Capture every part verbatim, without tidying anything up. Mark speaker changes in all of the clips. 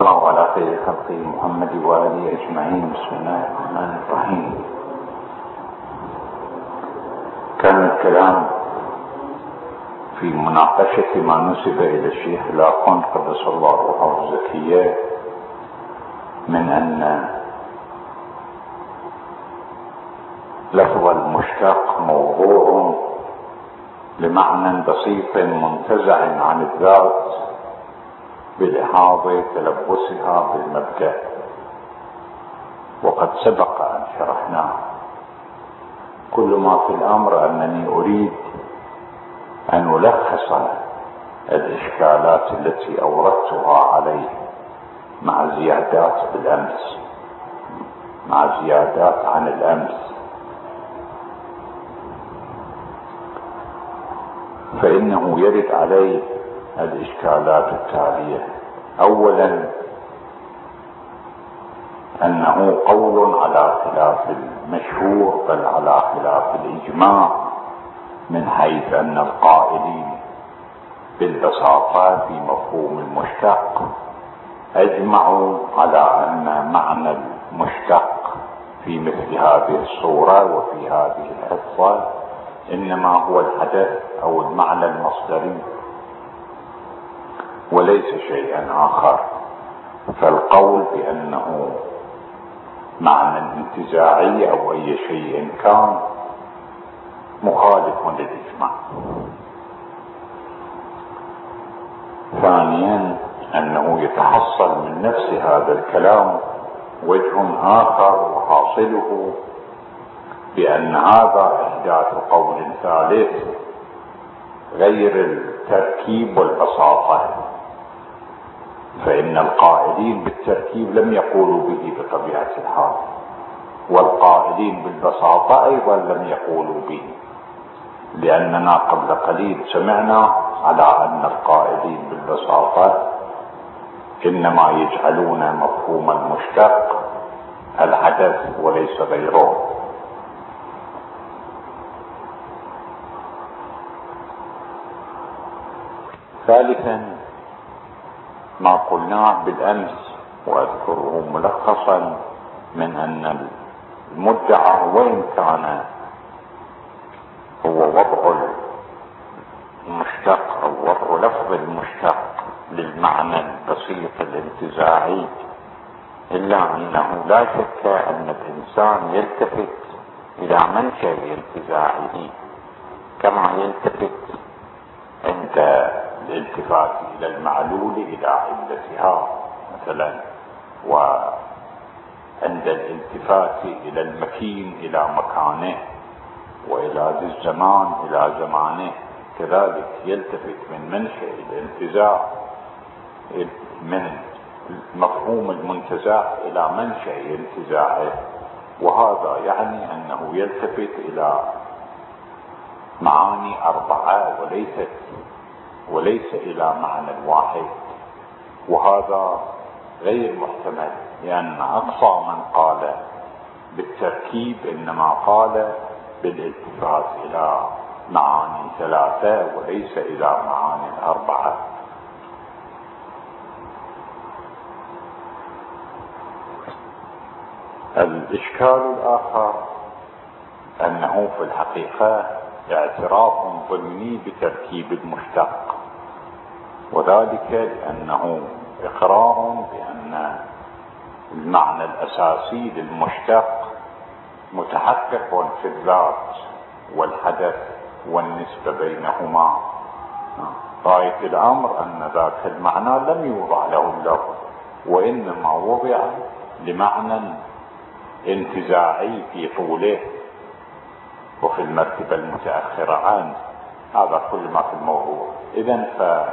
Speaker 1: الله على خير خلقه محمد وآله أجمعين. بسم الله الرحمن الرحيم. كان الكلام في مناقشة ما نسب إلى الشيخ لاقون قدس الله روحه الزكية من أن لفظ المشتق موضوع لمعنى بسيط منتزع عن الذات بلحاظ تلبسها بالمبدأ، وقد سبق أن شرحناه. كل ما في الأمر أنني أريد أن ألخص الإشكالات التي أوردتها عليه مع زيادات بالأمس، مع زيادات عن الأمس. فإنه يرد عليه الإشكالات التالية: أولا، أنه قول على خلاف المشهور بل على خلاف الإجماع، من حيث أن القائلين بالبساطة في مفهوم المشتق أجمعوا على أن معنى المشتق في مثل هذه الصورة وفي هذه الحصة إنما هو الحدث أو المعنى المصدري وليس شيئا آخر. فالقول بأنه معنى انتزاعي أو أي شيء كان مخالف للإجماع. ثانيا، أنه يتحصل من نفس هذا الكلام وجه آخر، وحاصله بأن هذا إحداث قول ثالث غير التركيب والبساطة، فإن القائلين بالتركيب لم يقولوا به بطبيعة الحال، والقائلين بالبساطة أيضا لم يقولوا به، لأننا قبل قليل سمعنا على أن القائلين بالبساطة إنما يجعلون مفهوم المشتق الحدث وليس غيره. ثالثا، ما قلناه بالأمس وأذكره ملخصا، من أن المدعى وإن كان هو وضع المشتق أو وضع لفظ المشتق للمعنى البسيط الانتزاعي، إلا أنه لا شك أن الإنسان يلتفت إلى منشأ الانتزاعه كما يلتفت عند الالتفات إلى المعلول إلى علتها مثلا، وعند الالتفات إلى المكين إلى مكانه، وإلى ذي الزمان إلى زمانه، كذلك يلتفت من منشأ الانتزاع من مفهوم المنتزع إلى منشأ انتزاعه. وهذا يعني أنه يلتفت إلى معاني أربعة وليست وليس إلى معنى واحد، وهذا غير محتمل، لأن أقصى من قال بالتركيب إنما قال بالالتفات إلى معاني ثلاثة وليس إلى معاني أربعة. الإشكال الآخر أنه في الحقيقة اعتراف ضمني بتركيب المشتق، وذلك لأنه إقرار بأن المعنى الأساسي للمشتق متحقق في الذات والحدث والنسبة بينهما. غاية الأمر أن ذاك المعنى لم يوضع له اللفظ، وإنما وضع لمعنى انتزاعي في طوله وفي المرتبة المتأخرة عنه. هذا كل ما في الموضوع. إذن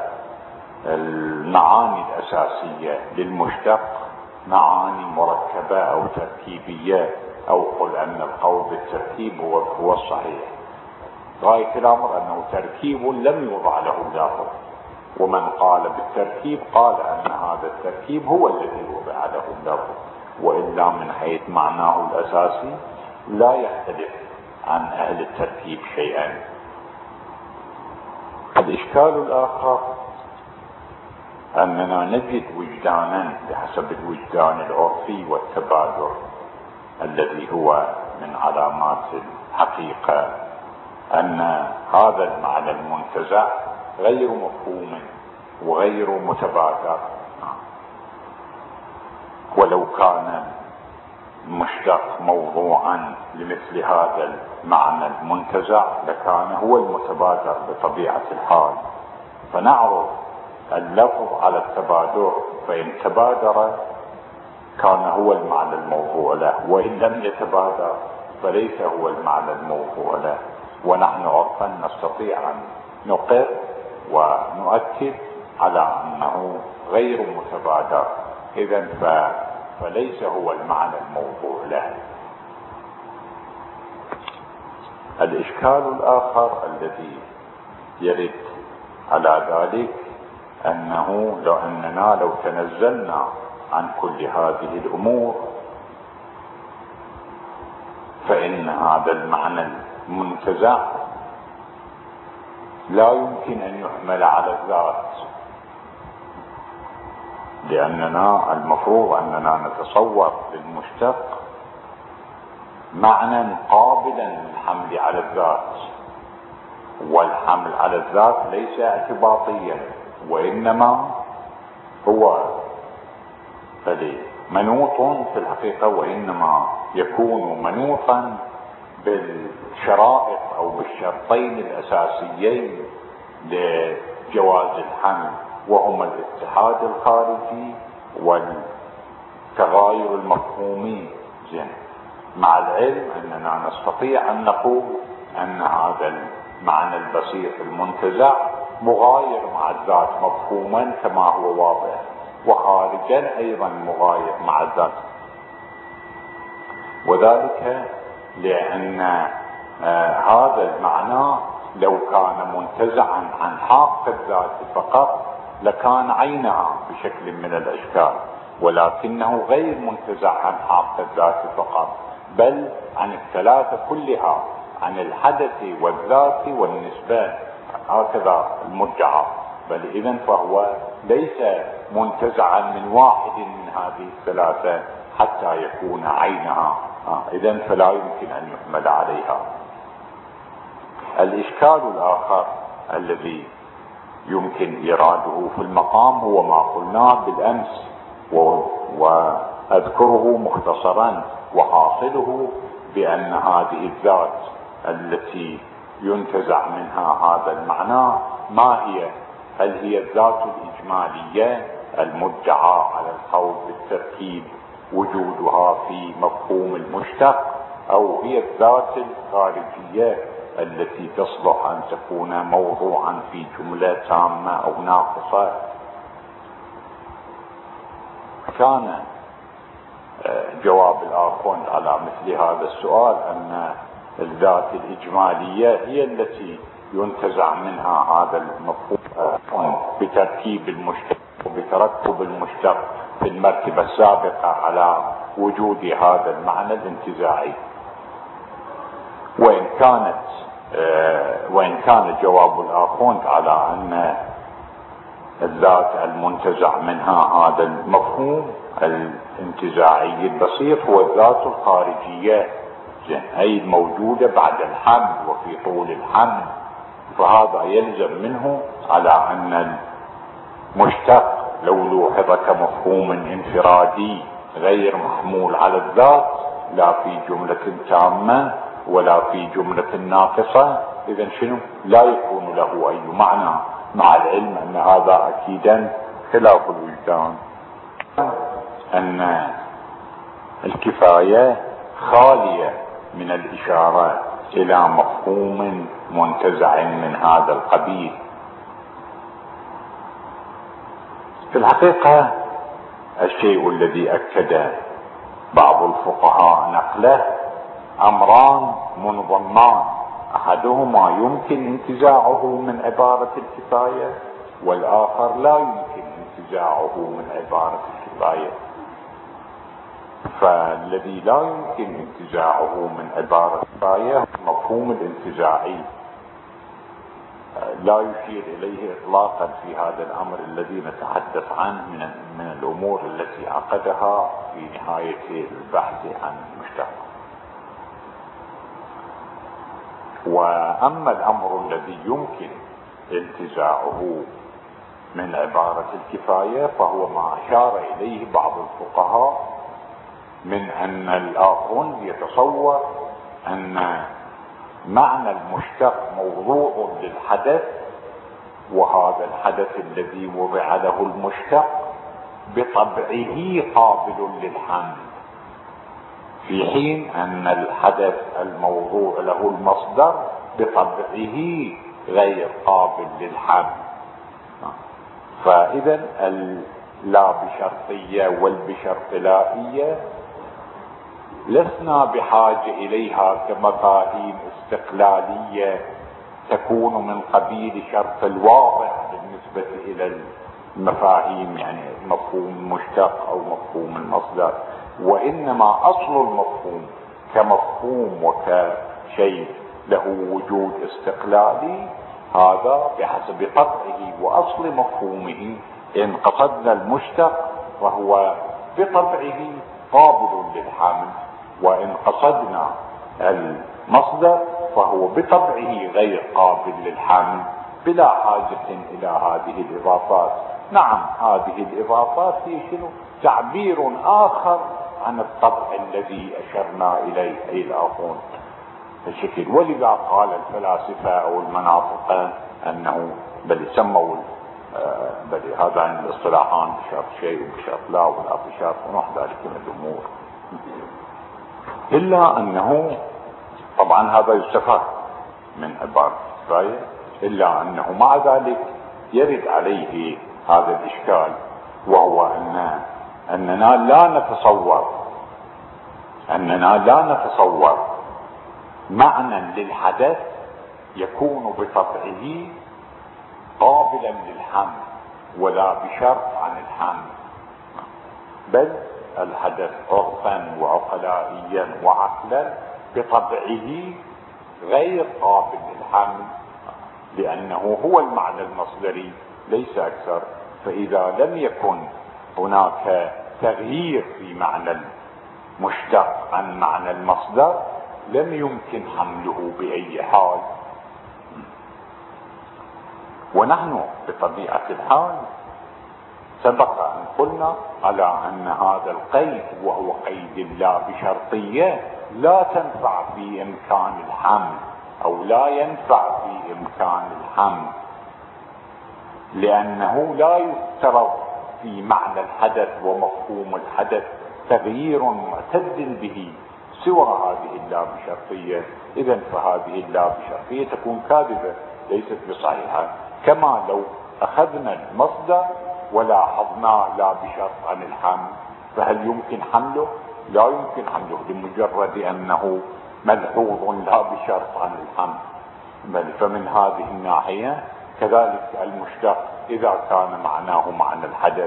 Speaker 1: فالمعاني الأساسية للمشتق معاني مركبة أو تركيبية، أو قل أن القول بالتركيب هو الصحيح. غاية الأمر أنه تركيب لم يوضع له اللفظ، ومن قال بالتركيب قال أن هذا التركيب هو الذي وضع له اللفظ، وإلا من حيث معناه الأساسي لا يختلف عن أهل التركيب شيئا. الإشكال الآخر أننا نجد وجدانا بحسب الوجدان العرفي والتبادر الذي هو من علامات الحقيقة أن هذا المعنى المنتزع غير مفهوم وغير متبادر. ولو كان المشتق موضوعا لمثل هذا المعنى المنتزع لكان هو المتبادر بطبيعة الحال، فنعرض اللفظ على التبادر، فإن تبادر كان هو المعنى الموضوع له، وإن لم يتبادر فليس هو المعنى الموضوع له. ونحن عرفا نستطيع أن نقر ونؤكد على أنه غير متبادر، إذن فليس هو المعنى الموضوع له. الإشكال الآخر الذي يرد على ذلك أنه لو أننا لو تنزلنا عن كل هذه الأمور فإن هذا المعنى المنتزع لا يمكن أن يحمل على الذات، لأننا المفروض أننا نتصور للمشتق معنى قابلا للحمل على الذات، والحمل على الذات ليس اعتباطيا، وإنما هو منوط في الحقيقة، وإنما يكون منوطا بالشرائط أو بالشرطين الأساسيين لجواز الحمل، وهما الاتحاد الخارجي والتغاير المفهومي. زين، مع العلم أننا نستطيع أن نقول أن هذا المعنى البسيط المنتزع مغاير مع الذات مفهوما كما هو واضح، وخارجا أيضا مغاير مع الذات، وذلك لأن آه هذا المعنى لو كان منتزعا عن حق الذات فقط لكان عينها بشكل من الأشكال، ولكنه غير منتزع عن حق الذات فقط، بل عن الثلاثة كلها، عن الحدث والذات والنسبة، هكذا المرجعة. بل إذن فهو ليس منتزعا من واحد من هذه الثلاثة حتى يكون عينها، آه إذن فلا يمكن أن يحمل عليها. الإشكال الآخر الذي يمكن إيراده في المقام هو ما قلناه بالأمس، وأذكره مختصرا، وحاصله بأن هذه الذات التي ينتزع منها هذا المعنى ما هي؟ هل هي الذات الإجمالية المدعى على القول بالتركيب وجودها في مفهوم المشتق، أو هي الذات الخارجية التي تصلح أن تكون موضوعا في جملة تامة أو ناقصة؟ كان جواب الآخوند على مثل هذا السؤال أن الذات الإجمالية هي التي ينتزع منها هذا المفهوم بتركيب المشتق وبترتب المشتق في المرتبة السابقة على وجود هذا المعنى الانتزاعي. وإن كانت وإن كان جواب الآخوند على أن الذات المنتزع منها هذا المفهوم الانتزاعي البسيط هو الذات الخارجية، أي الموجودة بعد الحمل وفي طول الحمل، فهذا يلزم منه على أن المشتق لو لوحظ كمفهوم انفرادي غير محمول على الذات لا في جملة تامة ولا في جملة ناقصة، إذن شنو؟ لا يكون له أي معنى، مع العلم أن هذا أكيدا خلاف الوجدان. أن الكفاية خالية من الإشارة إلى مفهوم منتزع من هذا القبيل. في الحقيقة الشيء الذي أكد بعض الفقهاء نقله أمران منضمان، أحدهما يمكن انتزاعه من عبارة الكفاية، والآخر لا يمكن انتزاعه من عبارة الكفاية. فالذي لا يمكن انتزاعه من عبارة الكفاية مفهوم الانتزاعي، لا يشير إليه إطلاقا في هذا الأمر الذي نتحدث عنه من من الأمور التي عقدها في نهاية البحث عن المشتق. وأما الأمر الذي يمكن انتزاعه من عبارة الكفاية فهو ما أشار إليه بعض الفقهاء من أن الآخر يتصور أن معنى المشتق موضوع للحدث، وهذا الحدث الذي وضع له المشتق بطبعه قابل للحمل، في حين أن الحدث الموضوع له المصدر بطبعه غير قابل للحمل. فإذا اللا بشرطية والبشرطلائية لسنا بحاجة إليها كمفاهيم استقلالية تكون من قبيل شرط الواضع بالنسبة إلى المفاهيم، يعني مفهوم المشتق أو مفهوم المصدر، وإنما أصل المفهوم كمفهوم وكشيء له وجود استقلالي هذا بحسب قطعه وأصل مفهومه. إن قصدنا المشتق فهو بطبعه قابل للحمل، وإن قصدنا المصدر فهو بطبعه غير قابل للحمل بلا حاجة إلى هذه الإضافات. نعم، هذه الإضافات هي شنو؟ تعبير آخر عن الطبع الذي أشرنا إليه أي الآخرون الشكل. ولذا قال الفلاسفة أو المناطق أنه بل سموا بل هذان الاصطلاحان بشرط شيء وبشرط لا ولا بشرط ونحو ذلك من الأمور، إلا أنه طبعا هذا يستفاد من عبارة الكفاية، إلا أنه مع ذلك يرد عليه هذا الإشكال، وهو أن أننا لا نتصور أننا لا نتصور معنى للحدث يكون بطبعه قابلا للحمل ولا بشرط عن الحمل، بل الحدث عرفا وعقلائيا وعقلا بطبعه غير قابل للحمل، لأنه هو المعنى المصدري ليس أكثر. فإذا لم يكن هناك تغيير في معنى المشتق عن معنى المصدر لم يمكن حمله بأي حال. ونحن بطبيعة الحال سبق أن قلنا على أن هذا القيد وهو قيد لا بشرطية لا تنفع في إمكان الحمل أو لا ينفع في إمكان الحمل، لأنه لا يفترض في معنى الحدث ومفهوم الحدث تغيير معتد به سوى هذه اللا بشرطية. إذن فهذه اللا بشرطية تكون كاذبة ليست بصحيحة، كما لو أخذنا المصدر ولاحظناه لا بشرط عن الحمل فهل يمكن حمله؟ لا يمكن حمله لمجرد أنه ملحوظ لا بشرط عن الحمل. بل فمن هذه الناحية كذلك المشتق إذا كان معناه معنى الحدث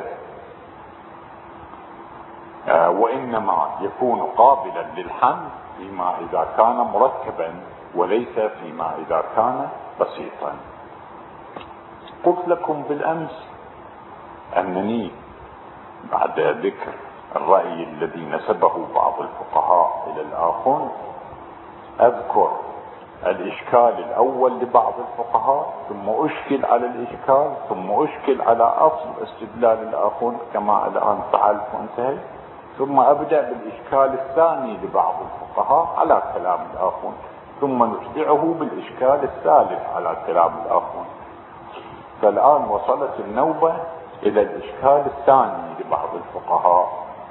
Speaker 1: آه وإنما يكون قابلا للحمل فيما إذا كان مركبا وليس فيما إذا كان بسيطا. قلت لكم بالأمس أنني بعد ذكر الرأي الذي نسبه بعض الفقهاء إلى الآخر أذكر الإشكال الأول لبعض الفقهاء، ثم أشكل على الإشكال، ثم أشكل على أصل استدلال الآخر كما الآن فعلت وانتهيت، ثم أبدأ بالإشكال الثاني لبعض الفقهاء على كلام الآخر، ثم نتبعه بالإشكال الثالث على كلام الآخر. فالآن وصلت النوبة إلى الإشكال الثاني لبعض الفقهاء.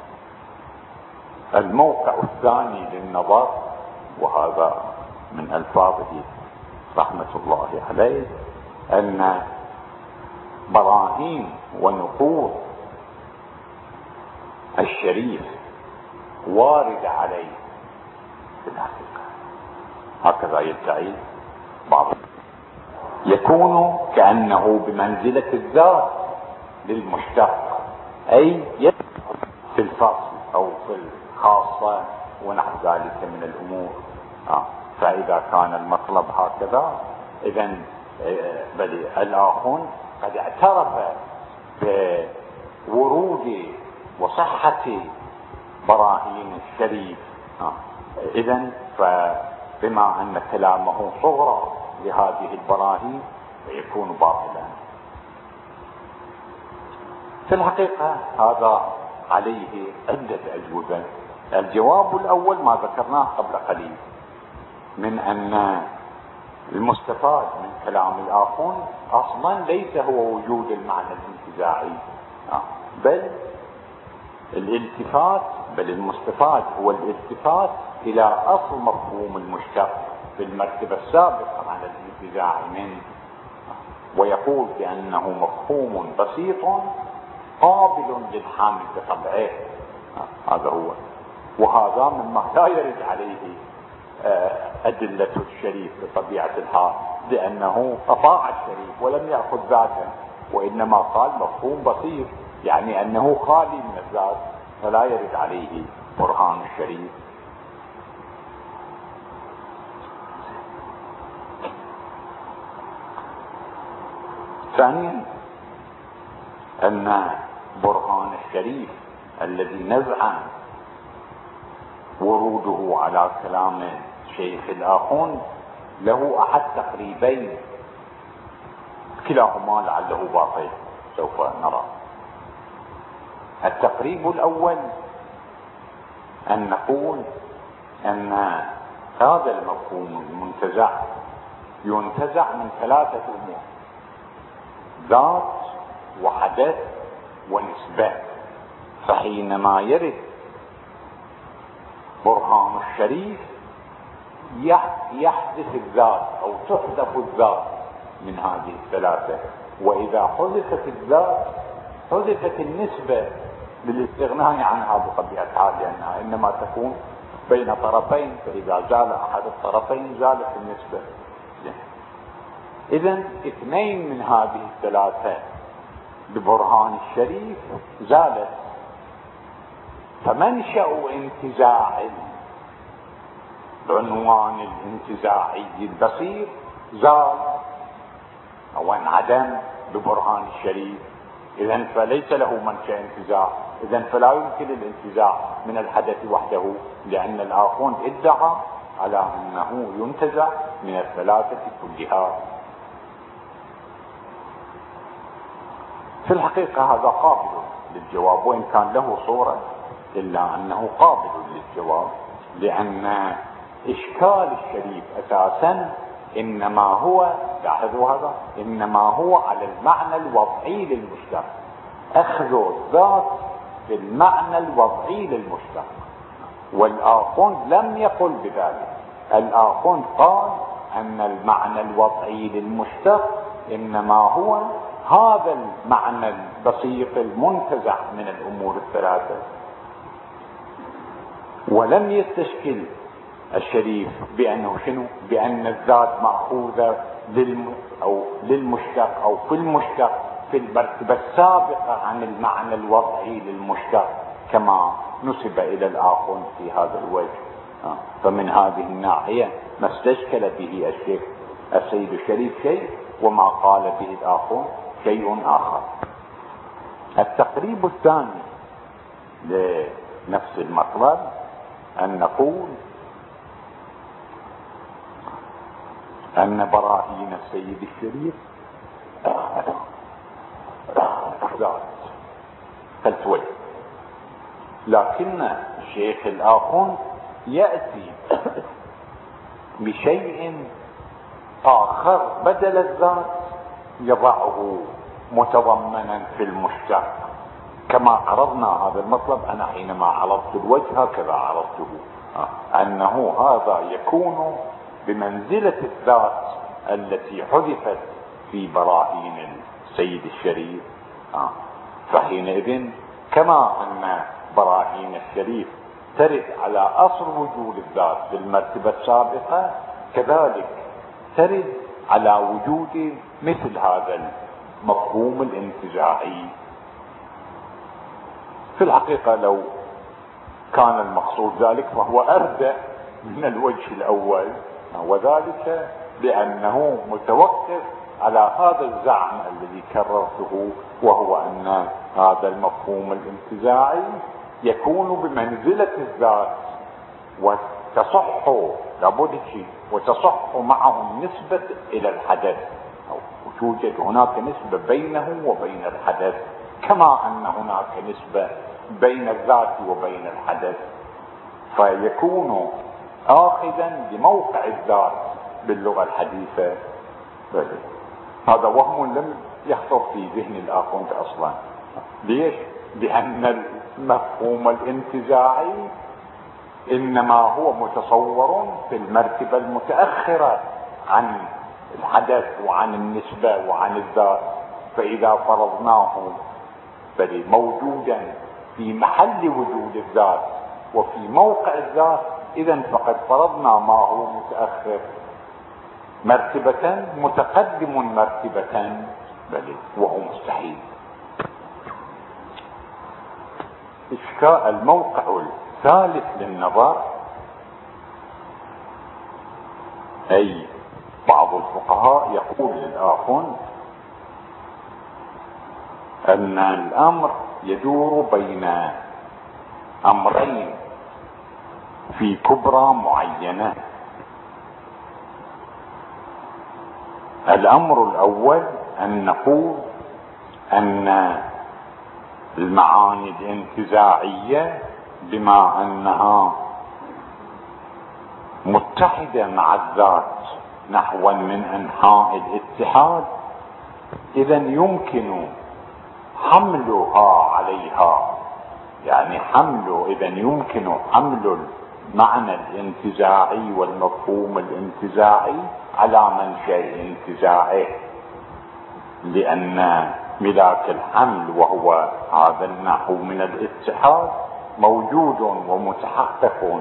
Speaker 1: الموقع الثاني للنظر، وهذا من ألفاظه رحمة الله عليه، أن براهين ونقول الشريف وارد عليه في الحقيقة، هكذا يدعي بعض، يكون كأنه بمنزلة الذات للمشتق، أي في الفصل أو في الخاصة ونحو ذلك من الأمور. آه. فإذا كان المطلب هكذا إذن بل الآخون قد اعترف بورود وصحة براهين الشريف. إذن فبما أن كلامه صغرى لهذه البراهين فيكون باطلا. في الحقيقة هذا عليه عدة أجوبة. الجواب الأول ما ذكرناه قبل قليل من أن المستفاد من كلام الآخون أصلا ليس هو وجود المعنى الانتزاعي، بل الالتفات بل المستفاد هو الالتفات إلى أصل مفهوم المشتق في المرتبة السابقة على الانتزاع منه، ويقول بأنه مفهوم بسيط قابل للحامل بطبعه. هذا هو، وهذا مما لا يرد عليه أدلة الشريف بطبيعة الحال، لأنه أطاع الشريف ولم يأخذ ذاته، وإنما قال مفهوم بسيط، يعني أنه خالي من الذات، فلا يرد عليه برهان الشريف. ثانيا أن برهان الشريف الذي نزعم وروده على كلام شيخ الآخون له أحد تقريبين، كلاهما لعله باطل سوف نرى. التقريب الأول أن نقول أن هذا المفهوم المنتزع ينتزع من ثلاثة أمور: ذات وحدث ونسبة. فحينما يرد برهان الشريف يحدث الذات أو تحذف الذات من هذه الثلاثة، وإذا حذفت الذات حذفت النسبة للاستغناء عنها بطبيعة الحال، لأنها إنما تكون بين طرفين، فإذا زال أحد الطرفين زالت النسبة. إذن اثنين من هذه الثلاثة ببرهان الشريف زالت، فمنشأ انتزاع العنوان الانتزاعي البسيط زال أو انعدم ببرهان الشريف. إذن فليس له منشأ انتزاع، إذن فلا يمكن الانتزاع من الحدث وحده، لأن الآخون ادعى على أنه ينتزع من الثلاثة كلها. في الحقيقة هذا قابل للجواب، وإن كان له صورة إلا أنه قابل للجواب، لأن إشكال الشريف أساسا إنما هو، لاحظوا هذا، إنما هو على المعنى الوضعي للمشتق، أخذ الذات بالمعنى الوضعي للمشتق، والآخون لم يقل بذلك. الآخون قال أن المعنى الوضعي للمشتق إنما هو هذا المعنى البسيط المنتزع من الأمور الثلاثة، ولم يستشكل الشريف بأنه شنو؟ بأن الذات مأخوذة للم أو للمشتق أو في المشتق في المرتبة السابقة عن المعنى الوضعي للمشتق كما نسب إلى الآخون في هذا الوجه. فمن هذه الناحية ما استشكل به الشيخ السيد الشريف شيء، وما قال به الآخون شيء آخر. التقريب الثاني لنفس المطلب أن نقول أن براهين السيد الشريف ذات فالتوي، لكن الشيخ الآخون يأتي بشيء آخر بدل الذات يضعه متضمنا في المشتق، كما عرضنا هذا المطلب. أنا حينما عرضت الوجه هكذا عرضته، أنه هذا يكون بمنزلة الذات التي حذفت في براهين السيد الشريف. فحينئذ كما أن براهين الشريف ترد على أصل وجود الذات في المرتبة السابقة، كذلك ترد على وجود مثل هذا المفهوم الانتزاعي. في الحقيقة لو كان المقصود ذلك فهو أردى من الوجه الأول، وذلك بأنه متوقف على هذا الزعم الذي كررته، وهو أن هذا المفهوم الانتزاعي يكون بمنزلة الذات وتصح لابد شيء وتصح معه النسبة إلى الحدث، أو توجد هناك نسبة بينه وبين الحدث، كما أن هناك نسبة بين الذات وبين الحدث، فيكون آخذا بموقع الذات باللغة الحديثة. هذا وهم لم يخطر في ذهن الآخوند أصلا. ليش؟ لأن المفهوم الانتزاعي إنما هو متصور في المرتبة المتأخرة عن الحدث وعن النسبة وعن الذات، فإذا فرضناه بل موجودا في محل وجود الذات وفي موقع الذات، إذن فقد فرضنا ما هو متأخر مرتبة متقدم مرتبة، بل وهو مستحيل. إشكاء الموقع الثالث للنظر، أي بعض الفقهاء يقول للآخون أن الأمر يدور بين أمرين في كبرى معينة. الأمر الأول أن نقول أن المعاني الانتزاعية بما أنها متحدة مع الذات نحو من أنحاء الاتحاد، إذن يمكن حملها عليها، يعني حمل إذن يمكن حمل المعنى الانتزاعي والمفهوم الانتزاعي على منشأ انتزاعه، لأن ملاك الحمل وهو هذا النحو من الاتحاد موجود ومتحقق.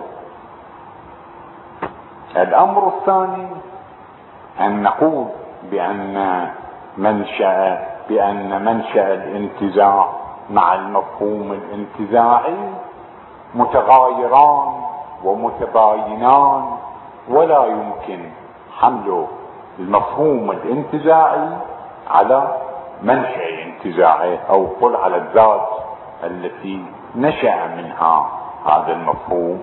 Speaker 1: الأمر الثاني أن نقول بأن منشأ بأن منشأ الانتزاع مع المفهوم الانتزاعي متغايران ومتباينان، ولا يمكن حمل المفهوم الانتزاعي على منشأ انتزاعه، أو قل على الذات التي نشأ منها هذا المفهوم.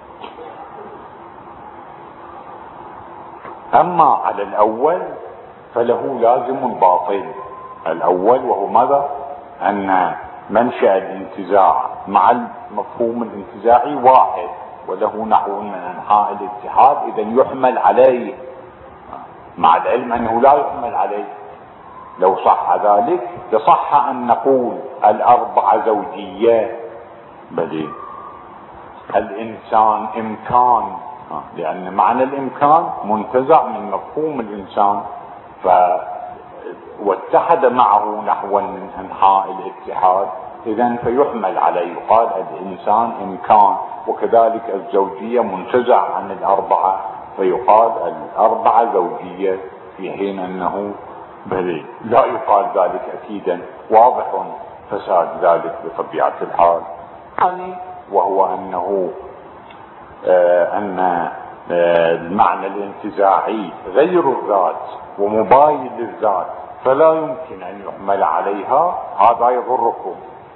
Speaker 1: أما على الأول فله لازم باطل. الأول وهو ماذا؟ أن منشأ الانتزاع مع المفهوم الانتزاعي واحد وله نحو من أنحاء الاتحاد، إذن يحمل عليه، مع العلم أنه لا يحمل عليه. لو صح ذلك لصح أن نقول الأربعة زوجية، بل الإنسان إمكان، لأن معنى الإمكان منتزع من مفهوم الإنسان، ف واتحد معه نحو من أنحاء الاتحاد، إذن فيحمل عليه، يقال الإنسان إمكان. وكذلك الزوجية منتزع عن الأربعة، فيقال الأربعة زوجية، في حين أنه بل لا يقال ذلك أكيدا، واضح فساد ذلك بطبيعة الحال. يعني وهو أنه آه أن آه المعنى الانتزاعي غير الذات ومباين للذات، فلا يمكن أن يحمل عليها. هذا يضركم،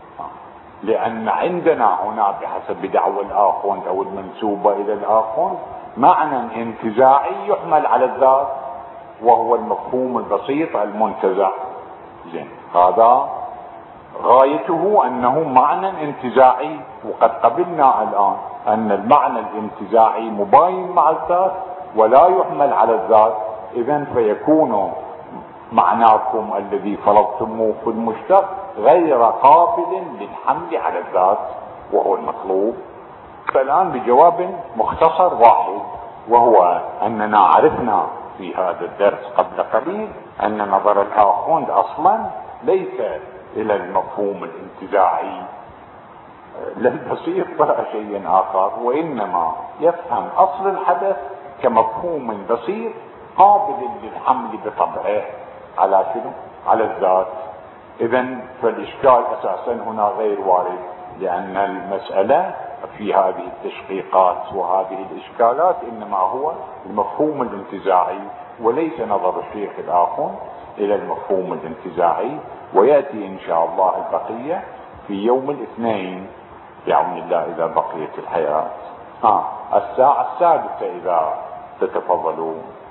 Speaker 1: لأن عندنا هنا بحسب دعوى الآخوند أو المنسوبة إلى الآخوند معنى انتزاعي يحمل على الذات، وهو المفهوم البسيط المنتزع. زين، هذا غايته أنه معنى انتزاعي، وقد قبلنا الآن أن المعنى الانتزاعي مباين مع الذات ولا يحمل على الذات، إذن فيكون معناكم الذي فرضتموه في المشتق غير قابل للحمل على الذات، وهو المطلوب. فالآن بجواب مختصر واحد، وهو أننا عرفنا في هذا الدرس قبل قليل أن نظر الآخوند أصلا ليس إلى المفهوم الانتزاعي لا البسيط ولا شيء آخر، وإنما يفهم أصل الحدث كمفهوم بسيط قابل للحمل بطبعه على شنو؟ على الذات. إذن فالإشكال أساسا هنا غير وارد، لأن المسألة في هذه التشقيقات وهذه الإشكالات إنما هو المفهوم الانتزاعي، وليس نظر الشيخ الآخر إلى المفهوم الانتزاعي. ويأتي إن شاء الله البقية في يوم الاثنين بعون الله إذا بقيت الحياة. آه الساعة السادسة إذا تتفضلون.